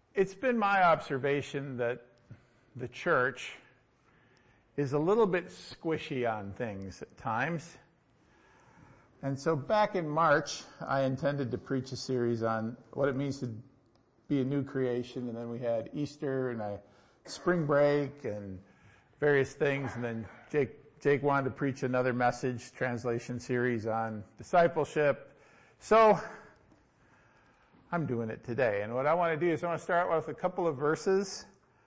It's been my observation that the church is a little bit squishy on things at times. And so back in March, I intended to preach a series on what it means to be a new creation, and then we had Easter and a spring break and various things, and then Jake wanted to preach another message translation series on discipleship. So I'm doing it today. And what I want to do is I want to start with a couple of verses,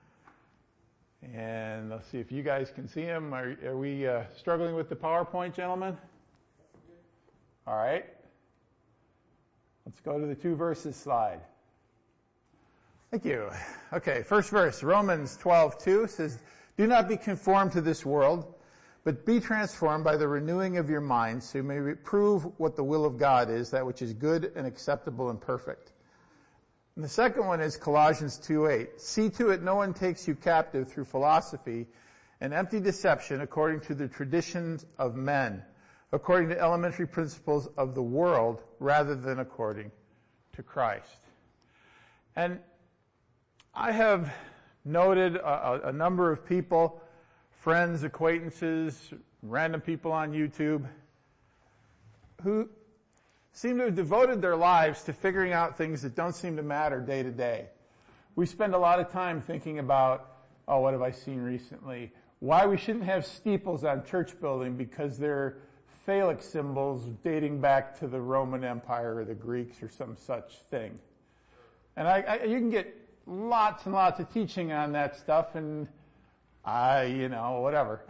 and let's see if you guys can see them. Are we struggling with the PowerPoint, gentlemen? All right. Let's go to the 2 verses slide. Thank you. Okay, first verse, Romans 12:2 says, "Do not be conformed to this world, but be transformed by the renewing of your mind, so you may prove what the will of God is, that which is good and acceptable and perfect." And the second one is Colossians 2:8. "See to it no one takes you captive through philosophy and empty deception according to the traditions of men, according to elementary principles of the world, rather than according to Christ." And I have noted a number of people, friends, acquaintances, random people on YouTube, who seem to have devoted their lives to figuring out things that don't seem to matter day to day. We spend a lot of time thinking about, what have I seen recently? Why we shouldn't have steeples on church building because they're phallic symbols dating back to the Roman Empire or the Greeks or some such thing. And you can get lots and lots of teaching on that stuff, and whatever.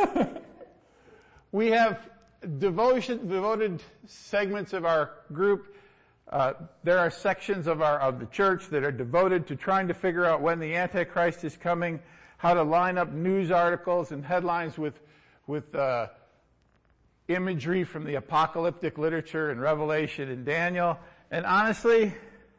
We have devoted segments of our group. There are sections of the church that are devoted to trying to figure out when the Antichrist is coming, how to line up news articles and headlines with imagery from the apocalyptic literature and Revelation and Daniel. And honestly,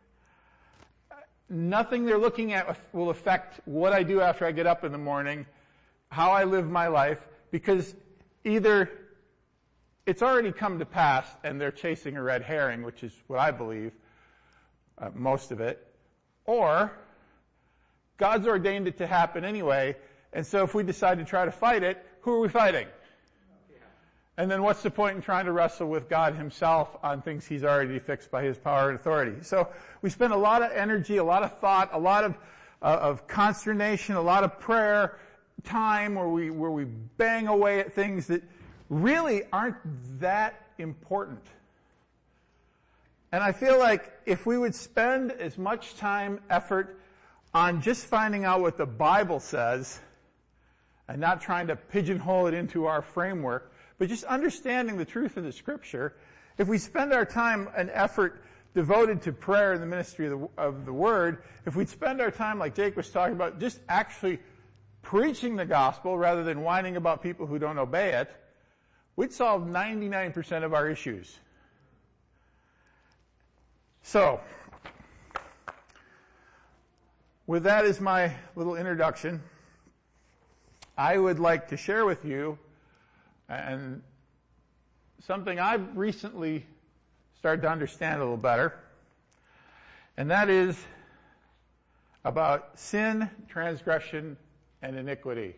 nothing they're looking at will affect what I do after I get up in the morning, how I live my life, because either it's already come to pass and they're chasing a red herring, which is what I believe, most of it, or God's ordained it to happen anyway, and so if we decide to try to fight it, who are we fighting? And then what's the point in trying to wrestle with God himself on things he's already fixed by his power and authority? So we spend a lot of energy, a lot of thought, a lot of consternation, a lot of prayer time where we bang away at things that really aren't that important. And I feel like if we would spend as much time, effort on just finding out what the Bible says and not trying to pigeonhole it into our framework, but just understanding the truth of the Scripture, if we spend our time and effort devoted to prayer and the ministry of the Word, if we'd spend our time, like Jake was talking about, just actually preaching the gospel rather than whining about people who don't obey it, we'd solve 99% of our issues. So, with that as my little introduction, I would like to share with you and something I've recently started to understand a little better, and that is about sin, transgression, and iniquity.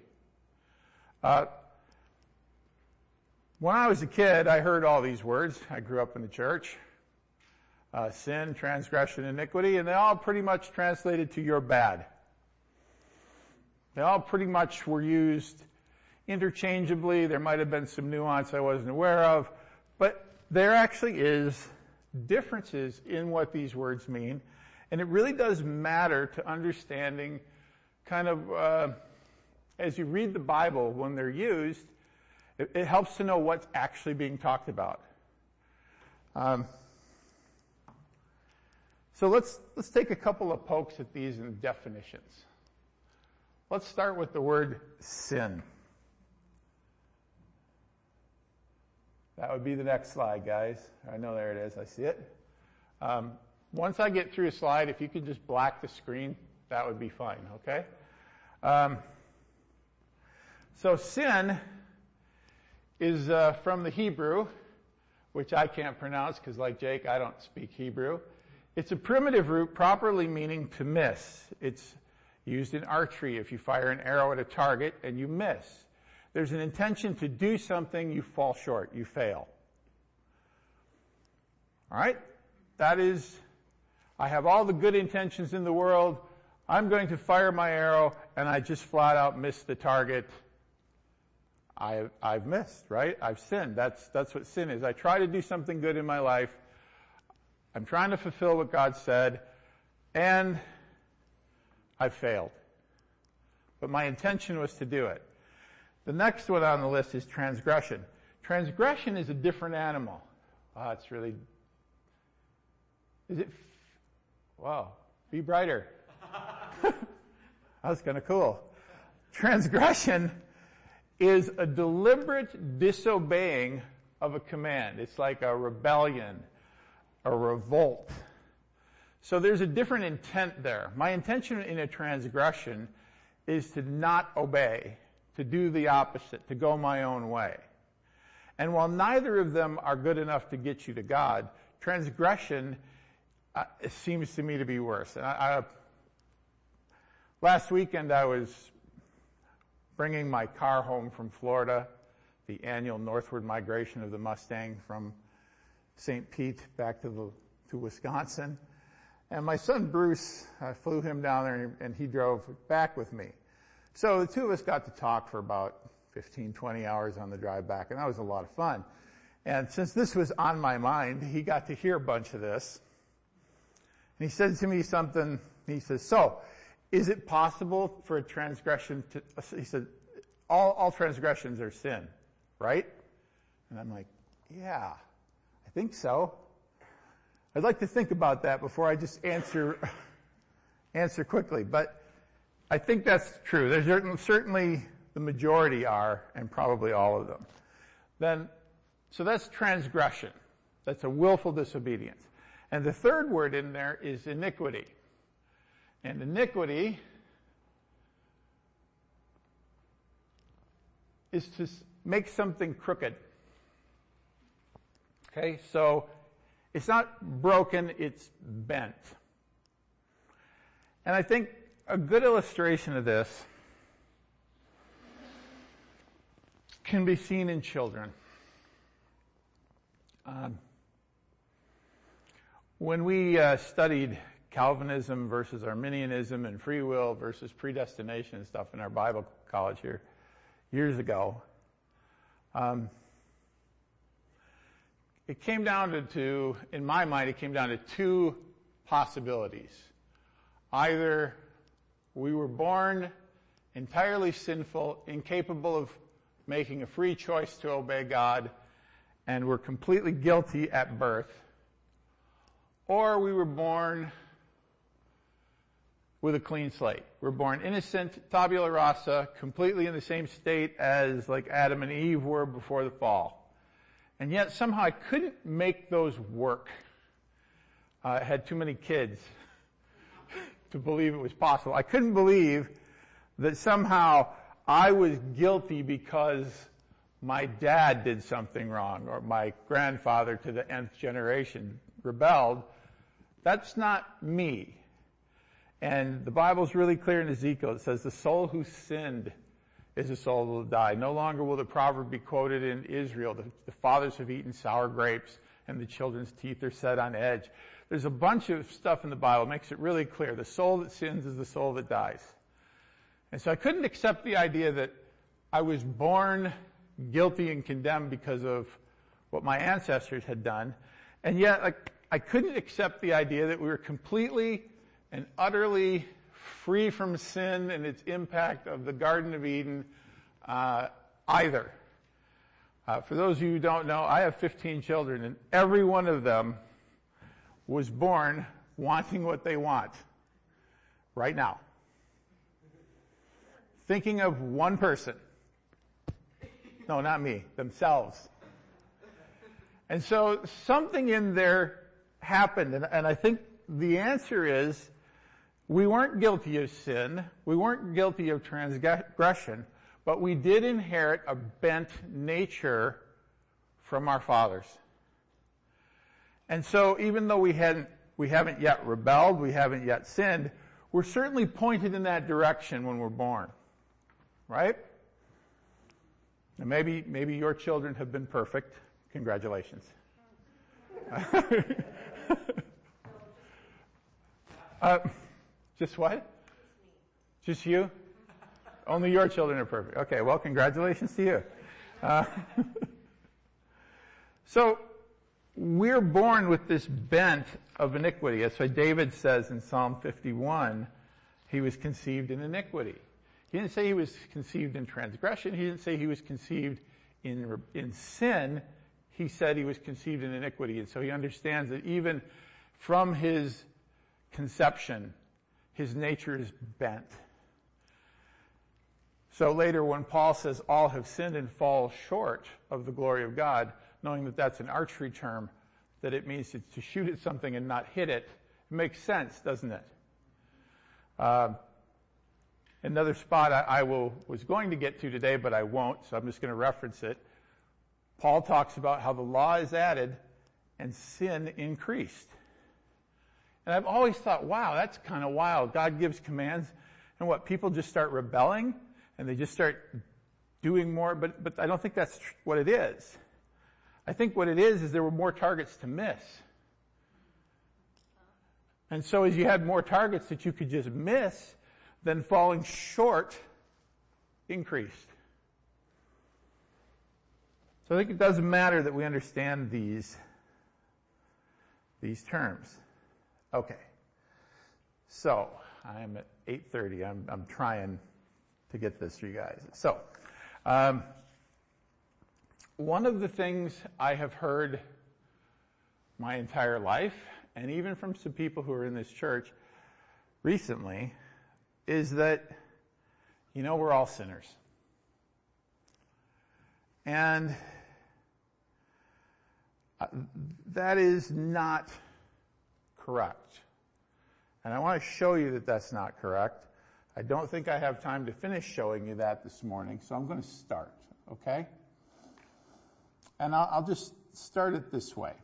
When I was a kid, I heard all these words. I grew up in the church. Sin, transgression, iniquity, and they all pretty much translated to "you're bad." They all pretty much were used interchangeably. There might have been some nuance I wasn't aware of, but there actually is differences in what these words mean, and it really does matter to understanding kind of, as you read the Bible, when they're used, it helps to know what's actually being talked about. So let's take a couple of pokes at these in definitions. Let's start with the word sin. That would be the next slide, guys. I know there it is. I see it. Once I get through a slide, if you could just black the screen, that would be fine, okay? So sin is from the Hebrew, which I can't pronounce because, like Jake, I don't speak Hebrew. It's a primitive root properly meaning to miss. It's used in archery if you fire an arrow at a target and you miss. There's an intention to do something, you fall short, you fail. All right? That is, I have all the good intentions in the world. I'm going to fire my arrow, and I just flat out missed the target. I've missed, right? I've sinned. That's what sin is. I try to do something good in my life. I'm trying to fulfill what God said, and I've failed. But my intention was to do it. The next one on the list is transgression. Transgression is a different animal. Wow, it's really... Is it... Wow, be brighter. That was kind of cool. Transgression is a deliberate disobeying of a command. It's like a rebellion, a revolt. So there's a different intent there. My intention in a transgression is to not obey, to do the opposite, to go my own way. And while neither of them are good enough to get you to God, transgression seems to me to be worse. And last weekend I was bringing my car home from Florida, the annual northward migration of the Mustang from St. Pete back to Wisconsin. And my son Bruce, I flew him down there and he drove back with me. So the two of us got to talk for about 15, 20 hours on the drive back, and that was a lot of fun. And since this was on my mind, he got to hear a bunch of this. And he said to me something, he says, so, is it possible for a transgression to, he said, all transgressions are sin, right? And I'm like, yeah, I think so. I'd like to think about that before I just answer quickly, but I think that's true. There's certainly the majority are, and probably all of them. So that's transgression. That's a willful disobedience. And the third word in there is iniquity. And iniquity is to make something crooked. Okay, so it's not broken, it's bent. And I think a good illustration of this can be seen in children. When we studied Calvinism versus Arminianism and free will versus predestination and stuff in our Bible college here years ago, it came down to, in my mind, it came down to two possibilities. Either we were born entirely sinful, incapable of making a free choice to obey God, and were completely guilty at birth, or we were born with a clean slate. We're born innocent, tabula rasa, completely in the same state as like Adam and Eve were before the fall. And yet somehow I couldn't make those work. I had too many kids to believe it was possible. I couldn't believe that somehow I was guilty because my dad did something wrong, or my grandfather to the nth generation rebelled. That's not me. And the Bible's really clear in Ezekiel. It says the soul who sinned is a soul that will die. No longer will the proverb be quoted in Israel. The fathers have eaten sour grapes and the children's teeth are set on edge. There's a bunch of stuff in the Bible that makes it really clear. The soul that sins is the soul that dies. And so I couldn't accept the idea that I was born guilty and condemned because of what my ancestors had done. And yet I couldn't accept the idea that we were completely and utterly free from sin and its impact of the Garden of Eden either. For those of you who don't know, I have 15 children, and every one of them was born wanting what they want right now. Thinking of one person. No, not me. Themselves. And so something in there happened, and I think the answer is we weren't guilty of sin, we weren't guilty of transgression, but we did inherit a bent nature from our fathers. And so even though we we haven't yet rebelled, we haven't yet sinned, we're certainly pointed in that direction when we're born. Right? And maybe your children have been perfect. Congratulations. Just what? Just you? Only your children are perfect. Okay, well, congratulations to you. So, we're born with this bent of iniquity. That's why David says in Psalm 51, he was conceived in iniquity. He didn't say he was conceived in transgression. He didn't say he was conceived in sin. He said he was conceived in iniquity. And so he understands that even from his conception, his nature is bent. So later when Paul says all have sinned and fall short of the glory of God, knowing that that's an archery term, that it means to shoot at something and not hit it, it makes sense, doesn't it? Another spot I was going to get to today, but I won't, so I'm just going to reference it. Paul talks about how the law is added and sin increased. And I've always thought, wow, that's kind of wild. God gives commands, and what, people just start rebelling, and they just start doing more, but I don't think that's what it is. I think what it is there were more targets to miss. And so as you had more targets that you could just miss, then falling short increased. So I think it doesn't matter that we understand these terms. Okay. So, I'm at 8:30. I'm trying to get this for you guys. So, one of the things I have heard my entire life, and even from some people who are in this church recently, is that, we're all sinners. And that is not correct. And I want to show you that that's not correct. I don't think I have time to finish showing you that this morning, so I'm going to start, okay? And I'll just start it this way.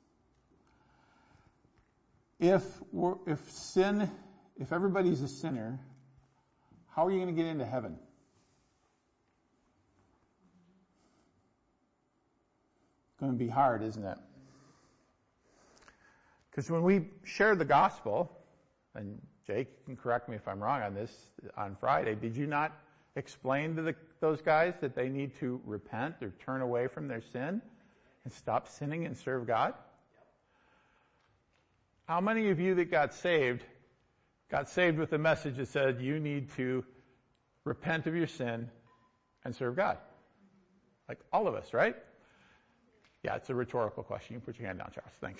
If everybody's a sinner, how are you going to get into heaven? It's going to be hard, isn't it? Because when we shared the gospel, and Jake can correct me if I'm wrong on this, on Friday, did you not explain to those guys that they need to repent or turn away from their sin and stop sinning and serve God? How many of you that got saved with a message that said you need to repent of your sin and serve God? Like all of us, right? Yeah, it's a rhetorical question. You can put your hand down, Charles. Thanks.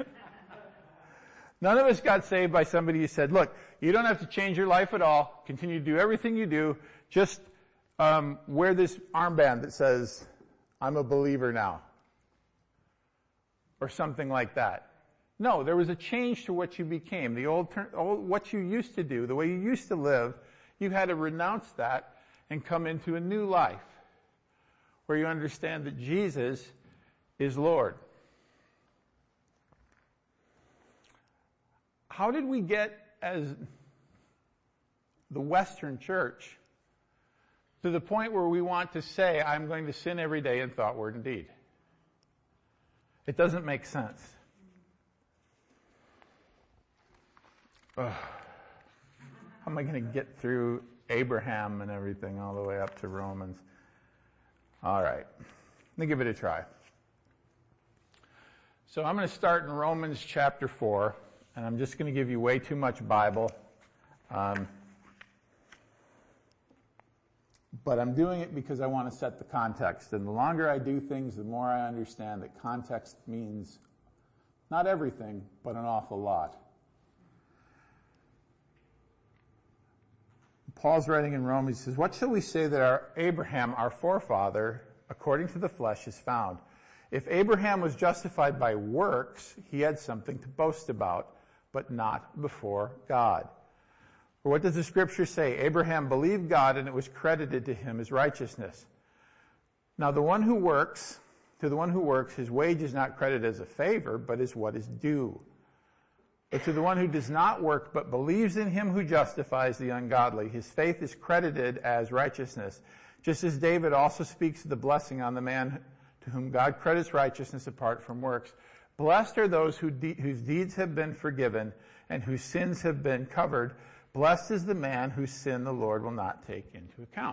None of us got saved by somebody who said, look, you don't have to change your life at all. Continue to do everything you do. Just wear this armband that says, I'm a believer now. Or something like that. No, there was a change to what you became. The old what you used to do, the way you used to live, you had to renounce that and come into a new life where you understand that Jesus is Lord. How did we get, as the Western church, to the point where we want to say, I'm going to sin every day in thought, word, and deed? It doesn't make sense. How am I going to get through Abraham and everything all the way up to Romans? All right. Let me give it a try. So I'm going to start in Romans chapter 4, and I'm just going to give you way too much Bible. But I'm doing it because I want to set the context. And the longer I do things, the more I understand that context means not everything, but an awful lot. Paul's writing in Romans, he says, what shall we say that Abraham, our forefather, according to the flesh, is found? If Abraham was justified by works, he had something to boast about, but not before God. For what does the scripture say? Abraham believed God, and it was credited to him as righteousness. Now to the one who works, his wage is not credited as a favor, but as what is due. But to the one who does not work but believes in him who justifies the ungodly, his faith is credited as righteousness. Just as David also speaks of the blessing on the man to whom God credits righteousness apart from works. Blessed are those whose deeds have been forgiven and whose sins have been covered. Blessed is the man whose sin the Lord will not take into account.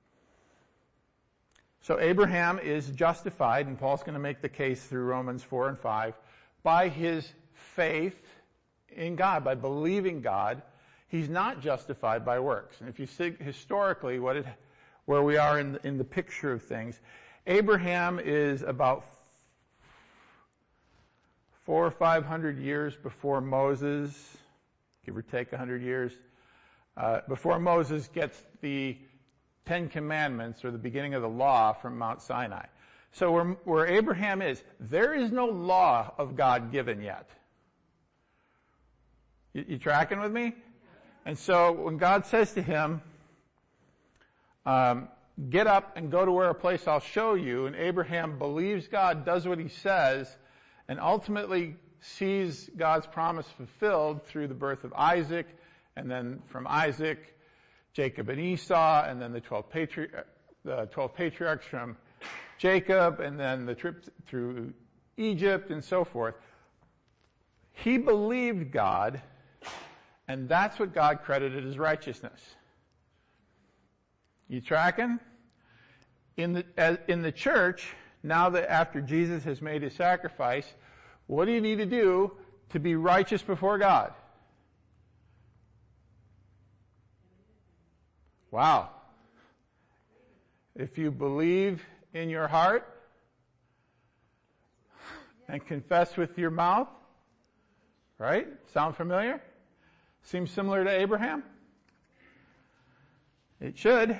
So Abraham is justified, and Paul's going to make the case through Romans 4 and 5, by his faith in God, by believing God. He's not justified by works. And if you see historically where we are in the picture of things, Abraham is about 400 or 500 years before Moses, give or take 100 years, before Moses gets the Ten Commandments or the beginning of the law from Mount Sinai. So where Abraham is, there is no law of God given yet. You tracking with me? And so when God says to him, get up and go to where a place I'll show you, and Abraham believes God, does what he says, and ultimately sees God's promise fulfilled through the birth of Isaac, and then from Isaac, Jacob and Esau, and then the 12 patriarchs from Jacob, and then the trip through Egypt and so forth. He believed God, and that's what God credited as righteousness. You tracking? In the church, now that after Jesus has made his sacrifice, what do you need to do to be righteous before God? Wow. If you believe in your heart and confess with your mouth, right? Sound familiar? Seems similar to Abraham? It should.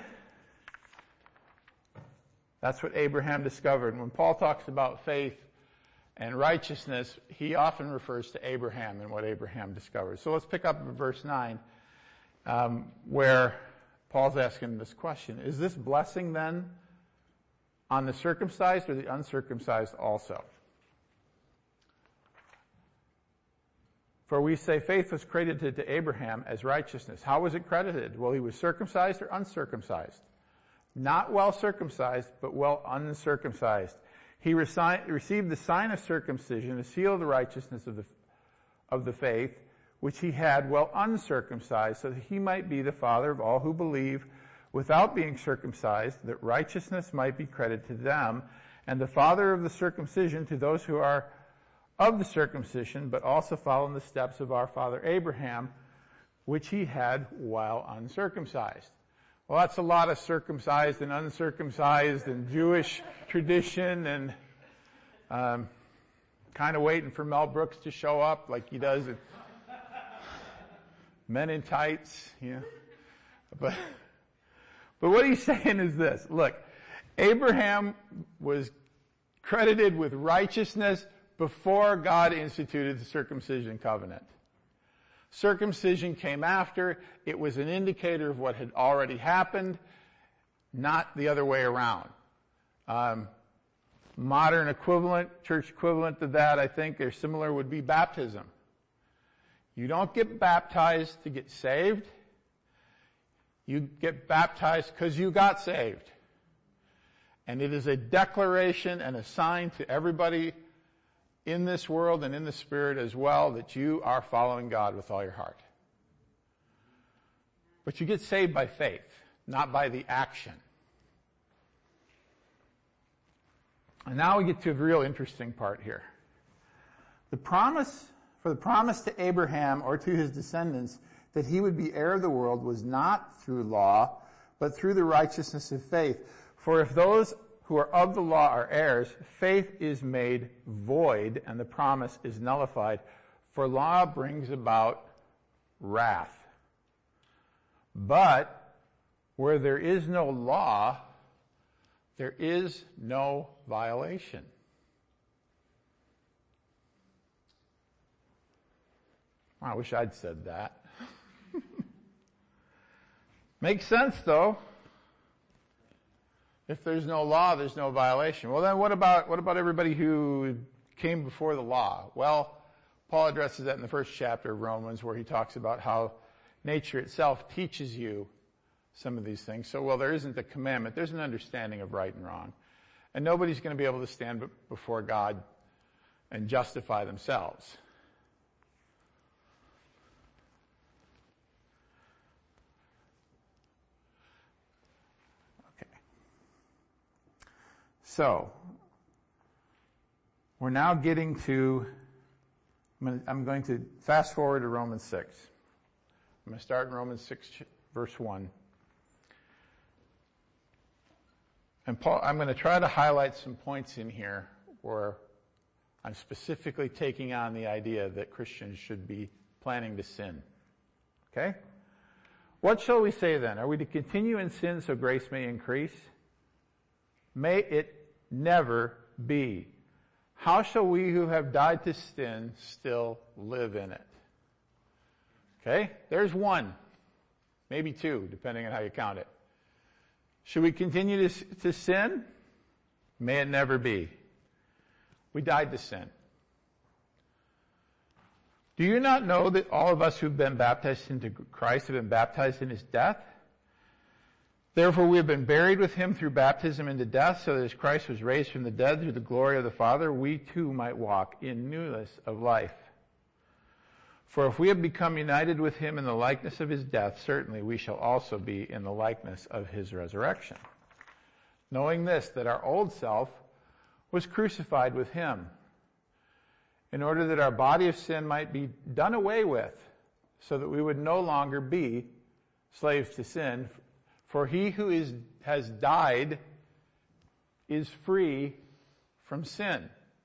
That's what Abraham discovered. When Paul talks about faith and righteousness, he often refers to Abraham and what Abraham discovered. So let's pick up in verse 9, where Paul's asking this question. Is this blessing then on the circumcised or the uncircumcised also? For we say faith was credited to Abraham as righteousness. How was it credited? Well, he was circumcised or uncircumcised. Not well circumcised, but well uncircumcised. He received the sign of circumcision, a seal of the righteousness of the faith, which he had well uncircumcised, so that he might be the father of all who believe without being circumcised, that righteousness might be credited to them, and the father of the circumcision to those who are of the circumcision, but also follow in the steps of our father Abraham, which he had while uncircumcised. Well, that's a lot of circumcised and uncircumcised and Jewish tradition, and kind of waiting for Mel Brooks to show up like he does in Men in Tights, you know. But what he's saying is this. Look, Abraham was credited with righteousness before God instituted the circumcision covenant. Circumcision came after. It was an indicator of what had already happened, not the other way around. Modern equivalent, church equivalent to that, I think, or similar, would be baptism. You don't get baptized to get saved. You get baptized because you got saved. And it is a declaration and a sign to everybody in this world and in the Spirit as well that you are following God with all your heart. But you get saved by faith, not by the action. And now we get to the real interesting part here. For the promise to Abraham or to his descendants that he would be heir of the world was not through law, but through the righteousness of faith. For if those who are of the law are heirs, faith is made void and the promise is nullified. For law brings about wrath. But where there is no law, there is no violation. I wish I'd said that. Makes sense, though. If there's no law, there's no violation. Well, then what about everybody who came before the law? Well, Paul addresses that in the first chapter of Romans, where he talks about how nature itself teaches you some of these things. So, there isn't a commandment. There's an understanding of right and wrong. And nobody's going to be able to stand before God and justify themselves. Okay. So, we're now getting to, I'm going to fast forward to Romans 6. I'm going to start in Romans 6, verse 1. And Paul, I'm going to try to highlight some points in here where I'm specifically taking on the idea that Christians should be planning to sin. Okay? What shall we say then? Are we to continue in sin so grace may increase? May it never be. How shall we who have died to sin still live in it? Okay? There's one. Maybe two, depending on how you count it. Should we continue to sin? May it never be. We died to sin. Do you not know that all of us who've been baptized into Christ have been baptized in his death? Therefore we have been buried with him through baptism into death, so that as Christ was raised from the dead through the glory of the Father, we too might walk in newness of life. For if we have become united with him in the likeness of his death, certainly we shall also be in the likeness of his resurrection. Knowing this, that our old self was crucified with him, in order that our body of sin might be done away with, so that we would no longer be slaves to sin. For he who has died is free from sin.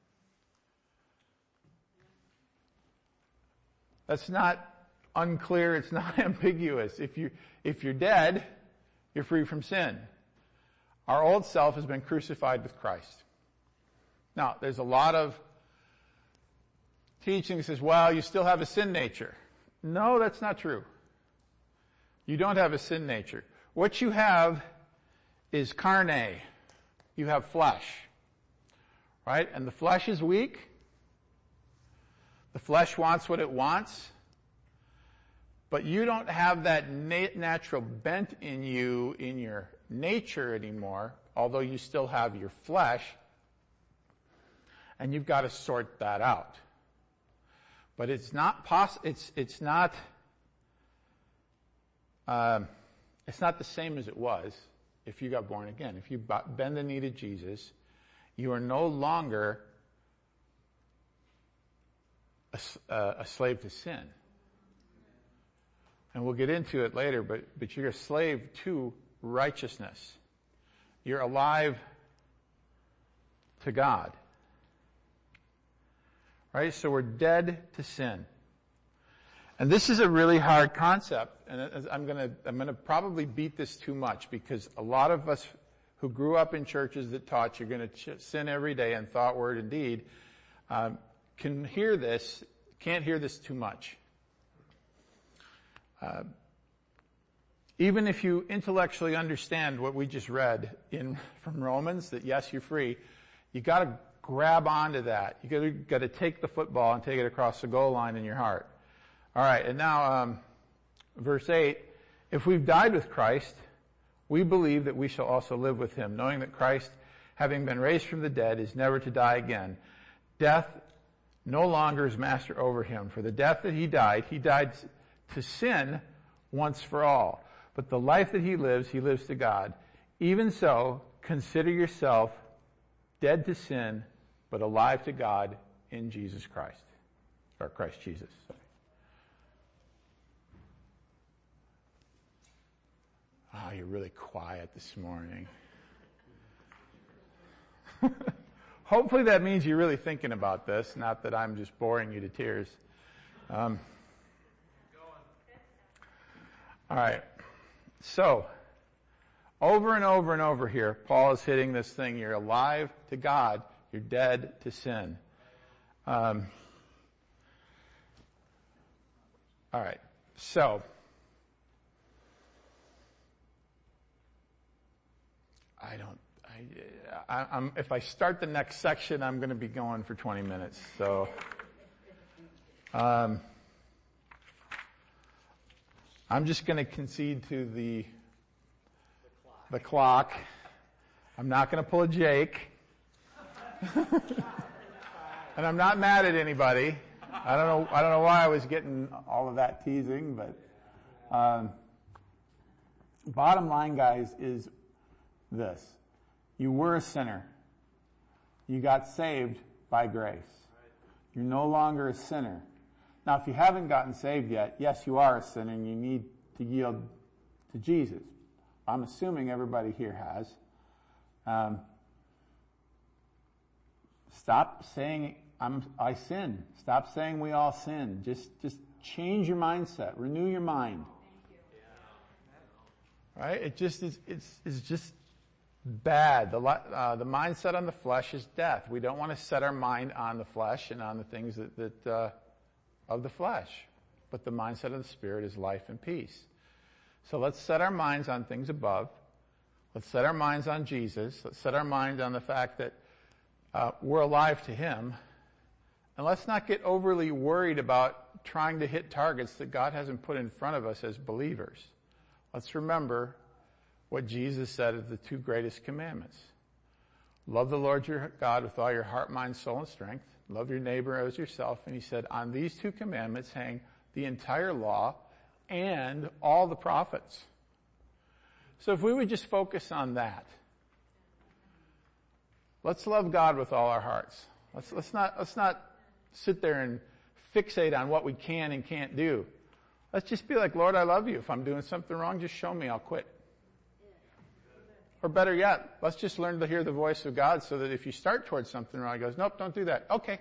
That's not unclear. It's not ambiguous. If you're dead, you're free from sin. Our old self has been crucified with Christ. Now, there's a lot of teaching that says, well, you still have a sin nature. No, that's not true. You don't have a sin nature. What you have is carne. You have flesh. Right? And the flesh is weak. The flesh wants what it wants. But you don't have that natural bent in you, in your nature anymore, although you still have your flesh. And you've got to sort that out. But it's not it's not the same as it was if you got born again. If you bend the knee to Jesus, you are no longer a slave to sin. And we'll get into it later, but you're a slave to righteousness. You're alive to God. Right? So we're dead to sin. And this is a really hard concept, and I'm going to probably beat this too much, because a lot of us who grew up in churches that taught you're going to sin every day in thought, word, and deed, can't hear this too much. Even if you intellectually understand what we just read from Romans, that yes, you're free, you got to grab onto that. You got to take the football and take it across the goal line in your heart. All right, and now verse 8, if we've died with Christ, we believe that we shall also live with him, knowing that Christ, having been raised from the dead, is never to die again. Death no longer is master over him. For the death that he died to sin once for all. But the life that he lives to God. Even so, consider yourself dead to sin, but alive to God in Jesus Christ. Or Christ Jesus. Sorry. Oh, you're really quiet this morning. Hopefully that means you're really thinking about this, not that I'm just boring you to tears. All right. So, over and over and over here, Paul is hitting this thing. You're alive to God. You're dead to sin. All right. So, if I start the next section, I'm going to be going for 20 minutes. So, I'm just going to concede to the clock. I'm not going to pull a Jake. And I'm not mad at anybody. I don't know why I was getting all of that teasing, but bottom line, guys, is this. You were a sinner. You got saved by grace. You're no longer a sinner. Now, if you haven't gotten saved yet, yes, you are a sinner and you need to yield to Jesus. I'm assuming everybody here has. Stop saying I sin. Stop saying we all sin. Just change your mindset. Renew your mind. Right? It just is. It's just bad. The mindset on the flesh is death. We don't want to set our mind on the flesh and on the things that of the flesh. But the mindset of the Spirit is life and peace. So let's set our minds on things above. Let's set our minds on Jesus. Let's set our minds on the fact that we're alive to Him. And let's not get overly worried about trying to hit targets that God hasn't put in front of us as believers. Let's remember what Jesus said of the two greatest commandments. Love the Lord your God with all your heart, mind, soul, and strength. Love your neighbor as yourself. And He said, on these two commandments hang the entire law and all the prophets. So if we would just focus on that. Let's love God with all our hearts. Let's not sit there and fixate on what we can and can't do. Let's just be like, Lord, I love you. If I'm doing something wrong, just show me. I'll quit. Or better yet, let's just learn to hear the voice of God so that if you start towards something wrong, He goes, nope, don't do that. Okay.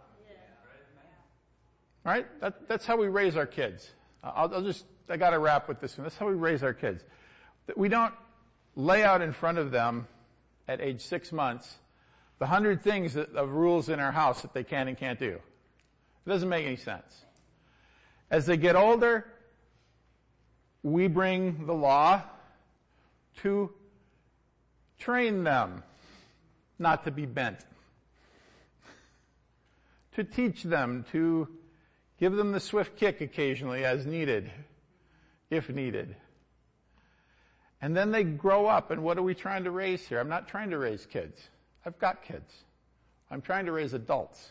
All right? That's how we raise our kids. I got to wrap with this one. That's how we raise our kids. We don't lay out in front of them at age 6 months the 100 things of rules in our house that they can and can't do. It doesn't make any sense. As they get older, we bring the law to train them not to be bent, to teach them, to give them the swift kick occasionally as needed, if needed. And then they grow up, and what are we trying to raise here? I'm not trying to raise kids. I've got kids. I'm trying to raise adults.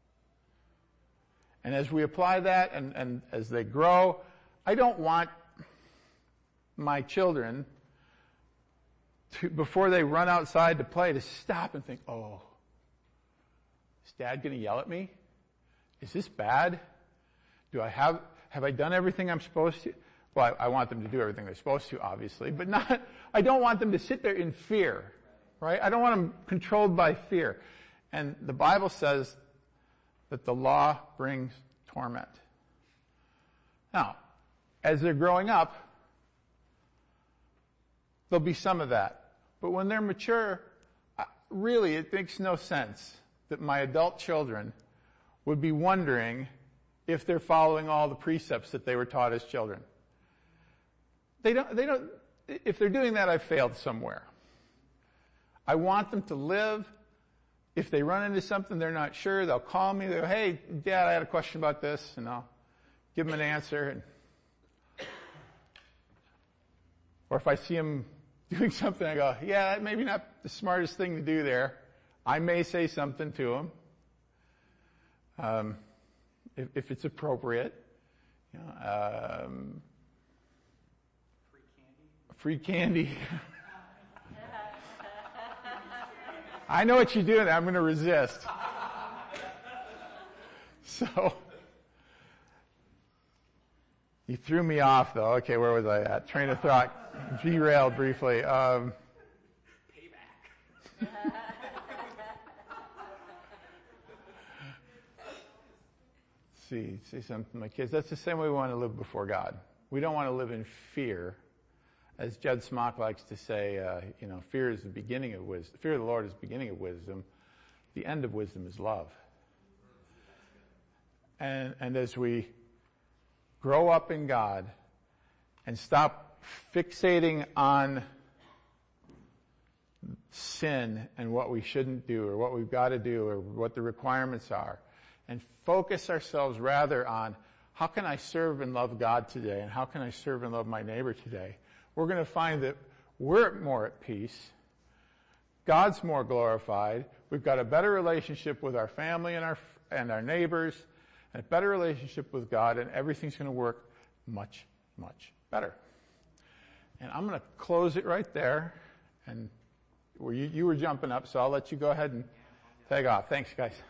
And as we apply that and as they grow, I don't want my children to, before they run outside to play, to stop and think, oh, is Dad going to yell at me? Is this bad? Have I done everything I'm supposed to? Well, I want them to do everything they're supposed to, obviously, but I don't want them to sit there in fear, right? I don't want them controlled by fear. And the Bible says that the law brings torment. Now, as they're growing up, there'll be some of that. But when they're mature, really, it makes no sense that my adult children would be wondering if they're following all the precepts that they were taught as children. They don't, if they're doing that, I've failed somewhere. I want them to live. If they run into something they're not sure, they'll call me. They'll go, hey, Dad, I had a question about this, and I'll give them an answer. Or if I see them doing something, I go, yeah, that may be not the smartest thing to do there. I may say something to them, if it's appropriate. You know, free candy. I know what you're doing. I'm going to resist. So, you threw me off, though. Okay, where was I at? Train of thought derailed briefly. Payback. Say something to my kids. That's the same way we want to live before God. We don't want to live in fear. As Judd Smock likes to say, fear is the beginning of wisdom. Fear of the Lord is the beginning of wisdom. The end of wisdom is love. And as we grow up in God and stop fixating on sin and what we shouldn't do or what we've got to do or what the requirements are, and focus ourselves rather on how can I serve and love God today, and how can I serve and love my neighbor today, we're going to find that we're more at peace, God's more glorified, we've got a better relationship with our family and our neighbors, and a better relationship with God, and everything's going to work much, much better. And I'm going to close it right there. And you were jumping up, so I'll let you go ahead and tag off. Thanks, guys.